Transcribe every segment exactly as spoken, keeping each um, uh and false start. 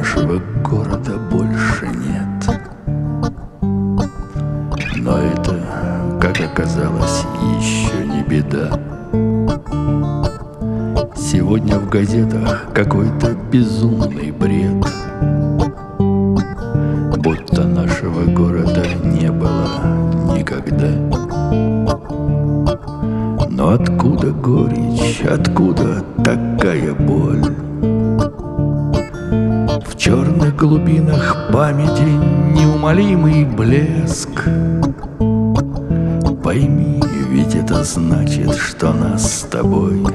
нашего города больше нет. Но это, как оказалось, еще не беда. Сегодня в газетах какой-то безумный бред, будто нашего города не было никогда. Но откуда горечь, откуда такая боль? В черных глубинах памяти неумолимый блеск. Пойми, ведь это значит, что нас с тобой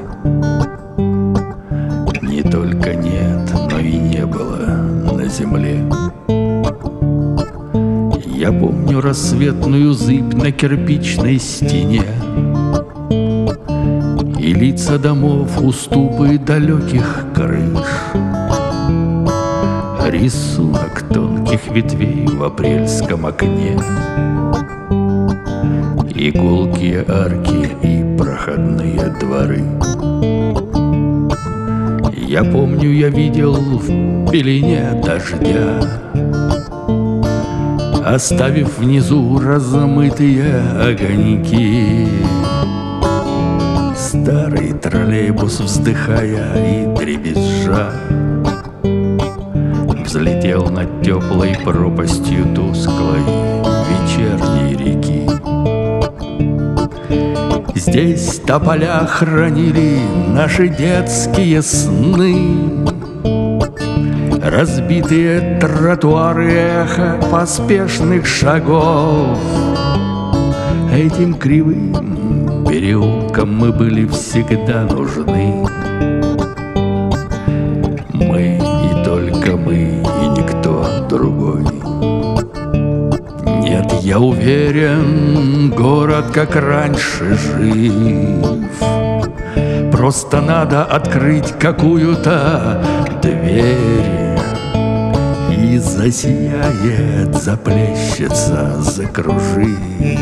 не только нет, но и не было на земле. Я помню рассветную зыбь на кирпичной стене и лица домов, уступы далеких крыш, рисунок тонких ветвей в апрельском окне, и гулкие арки и проходные дворы. Я помню, я видел в пелене дождя, оставив внизу размытые огоньки, старый троллейбус, вздыхая и дребезжа, взлетел над теплой пропастью тусклой вечерней реки. Здесь тополя хранили наши детские сны, разбитые тротуары, эхо поспешных шагов. Этим кривым переулкам мы были всегда нужны. Мы и только мы, и никто другой. Нет, я уверен, город как раньше жив. Просто надо открыть какую-то дверь, и засияет, заплещется, закружит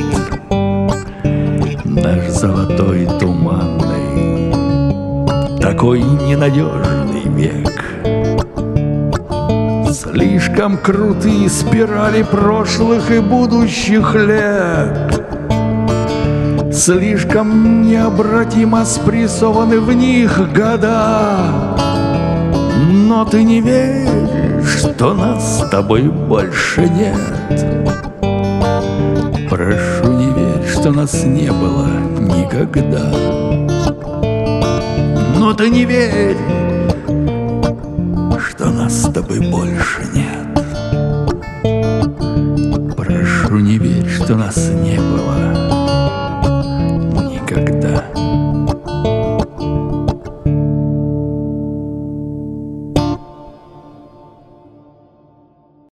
наш золотой туманный, такой ненадежный век. Слишком крутые спирали прошлых и будущих лет, слишком необратимо спрессованы в них года. Но ты не веришь, что нас с тобой больше нет. Прошу, не верь, что нас не было никогда. Но ты не верь, что нас с тобой больше нет. Прошу, не верь, что нас не было